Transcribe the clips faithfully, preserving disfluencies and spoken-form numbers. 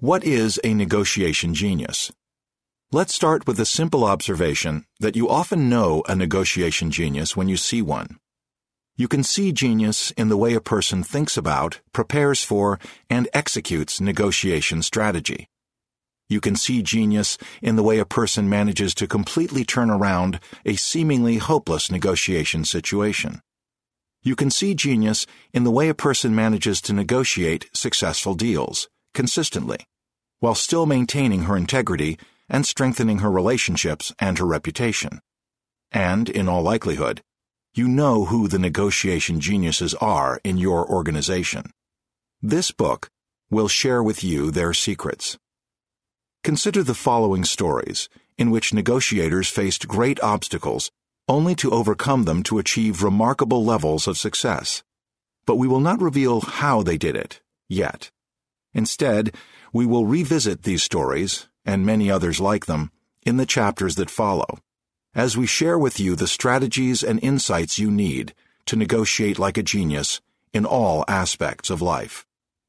What is a negotiation genius? Let's start with the simple observation that you often know a negotiation genius when you see one. You can see genius in the way a person thinks about, prepares for, and executes negotiation strategy. You can see genius in the way a person manages to completely turn around a seemingly hopeless negotiation situation. You can see genius in the way a person manages to negotiate successful deals, consistently, while still maintaining her integrity and strengthening her relationships and her reputation. And, in all likelihood, you know who the negotiation geniuses are in your organization. This book will share with you their secrets. Consider the following stories in which negotiators faced great obstacles only to overcome them to achieve remarkable levels of success. But we will not reveal how they did it, yet. Instead, we will revisit these stories, and many others like them, in the chapters that follow, as we share with you the strategies and insights you need to negotiate like a genius in all aspects of life.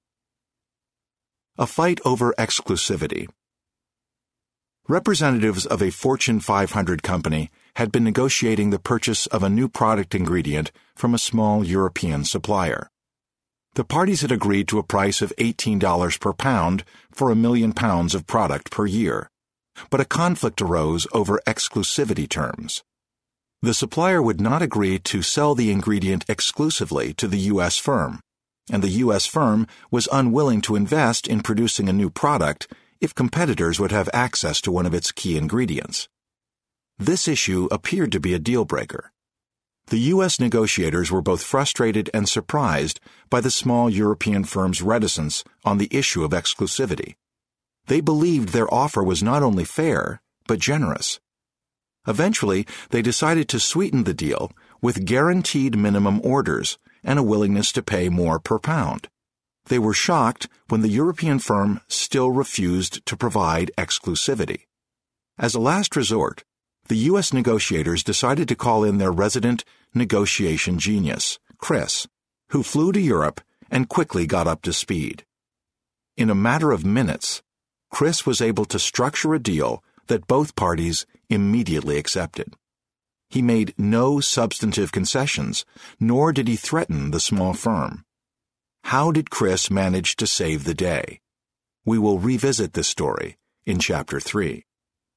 A fight over exclusivity. Representatives of a Fortune five hundred company had been negotiating the purchase of a new product ingredient from a small European supplier. The parties had agreed to a price of eighteen dollars per pound for a million pounds of product per year, but a conflict arose over exclusivity terms. The supplier would not agree to sell the ingredient exclusively to the U S firm, and the U S firm was unwilling to invest in producing a new product if competitors would have access to one of its key ingredients. This issue appeared to be a deal-breaker. The U S negotiators were both frustrated and surprised by the small European firm's reticence on the issue of exclusivity. They believed their offer was not only fair, but generous. Eventually, they decided to sweeten the deal with guaranteed minimum orders and a willingness to pay more per pound. They were shocked when the European firm still refused to provide exclusivity. As a last resort, the U S negotiators decided to call in their resident negotiation genius, Chris, who flew to Europe and quickly got up to speed. In a matter of minutes, Chris was able to structure a deal that both parties immediately accepted. He made no substantive concessions, nor did he threaten the small firm. How did Chris manage to save the day? We will revisit this story in Chapter three.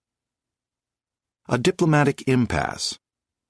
A diplomatic impasse.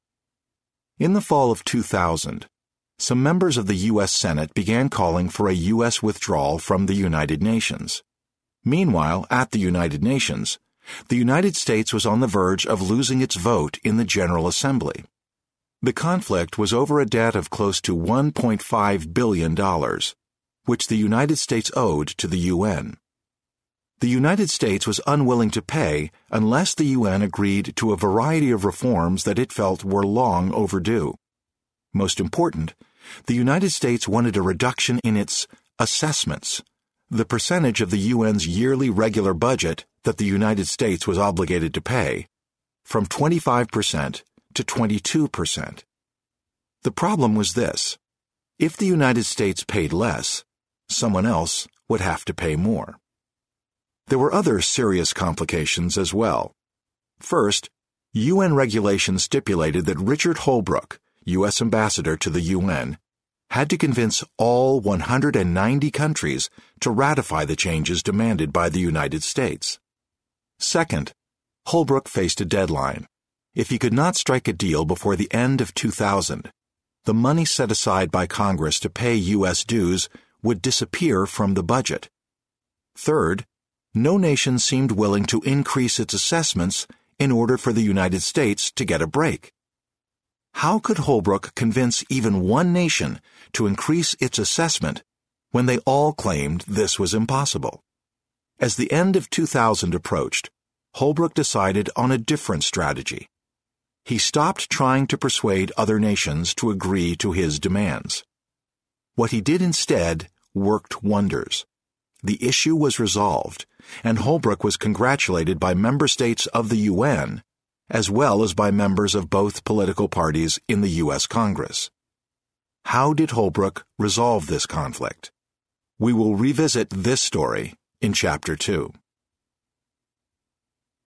In the fall of two thousand, some members of the U S Senate began calling for a U S withdrawal from the United Nations. Meanwhile, at the United Nations, the United States was on the verge of losing its vote in the General Assembly. The conflict was over a debt of close to one point five billion dollars, which the United States owed to the U N. The United States was unwilling to pay unless the U N agreed to a variety of reforms that it felt were long overdue. Most important, the United States wanted a reduction in its assessments, the percentage of the U N's yearly regular budget that the United States was obligated to pay, from twenty-five percent to twenty-two percent. The problem was this: if the United States paid less, someone else would have to pay more. There were other serious complications as well. First, U N regulations stipulated that Richard Holbrooke, U S ambassador to the U N, had to convince all one hundred ninety countries to ratify the changes demanded by the United States. Second, Holbrooke faced a deadline. If he could not strike a deal before the end of two thousand, the money set aside by Congress to pay U S dues would disappear from the budget. Third, no nation seemed willing to increase its assessments in order for the United States to get a break. How could Holbrooke convince even one nation to increase its assessment when they all claimed this was impossible? As the end of two thousand approached, Holbrooke decided on a different strategy. He stopped trying to persuade other nations to agree to his demands. What he did instead worked wonders. The issue was resolved, and Holbrooke was congratulated by member states of the U N, as well as by members of both political parties in the U S Congress. How did Holbrooke resolve this conflict? We will revisit this story in Chapter two.